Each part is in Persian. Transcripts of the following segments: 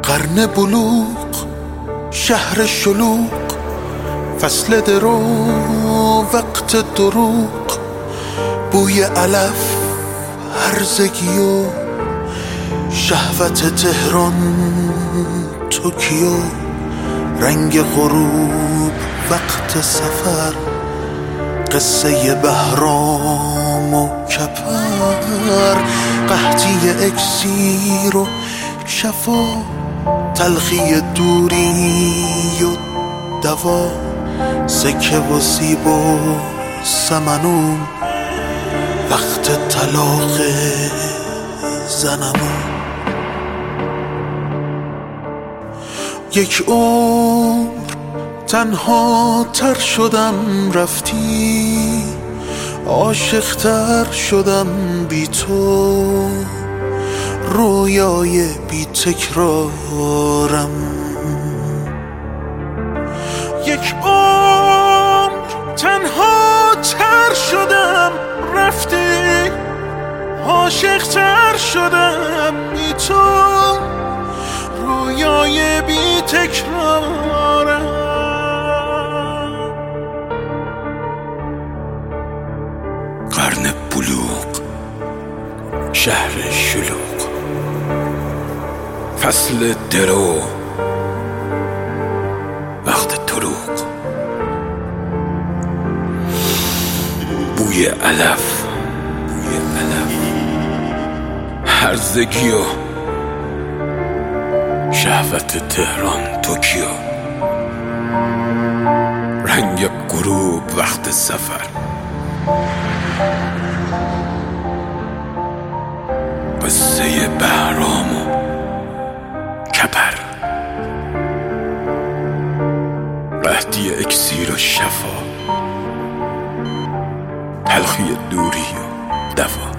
قرن بلوغ، شهر شلوغ، فصل درو، وقت دروغ، بوی علف، هرزگی و شهوت تهران، توکیو، رنگ غروب، وقت سفر، قصه بهرام و کپر، قحطی اکسیر و شفا، تلخی دوری و دوا، سکه و سیب و سمنون، وقت طلاق زنمون. یک عمر تنها تر شدم رفتی، عاشق تر شدم بی تو، رویای بی تکرارم. یک عمر تنها تر شدم رفتی، عاشق تر شدم بی تو، رویای بی تکرارم. قرن بلوغ، شهر شلوغ، فصل درو، وقت دروغ، بوی علف، هرزگی و شهوت تهران، توکیو، رنگ غروب، وقت سفر، قصه بهرام و کپر، قحطی اکسیر و شفا، تلخی دوری و دوا،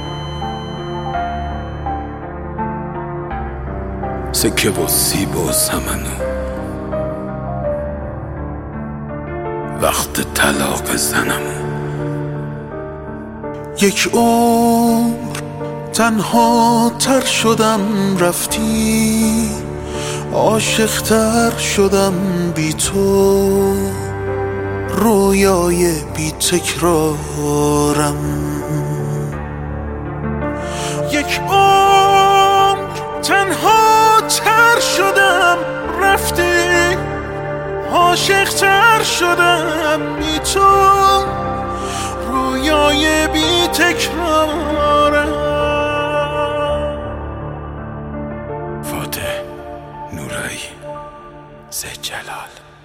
سکه و سیب و سمنو، وقت طلاق زنمون. یک عمر تنها تر شدم رفتی، عاشق تر شدم بی تو، رویای بی تکرارم. یک عمر تنها تر شدم رفتی، عاشق تر شدم بی تو، رویای بی تکرارم. فاتح نورایی، زجلال.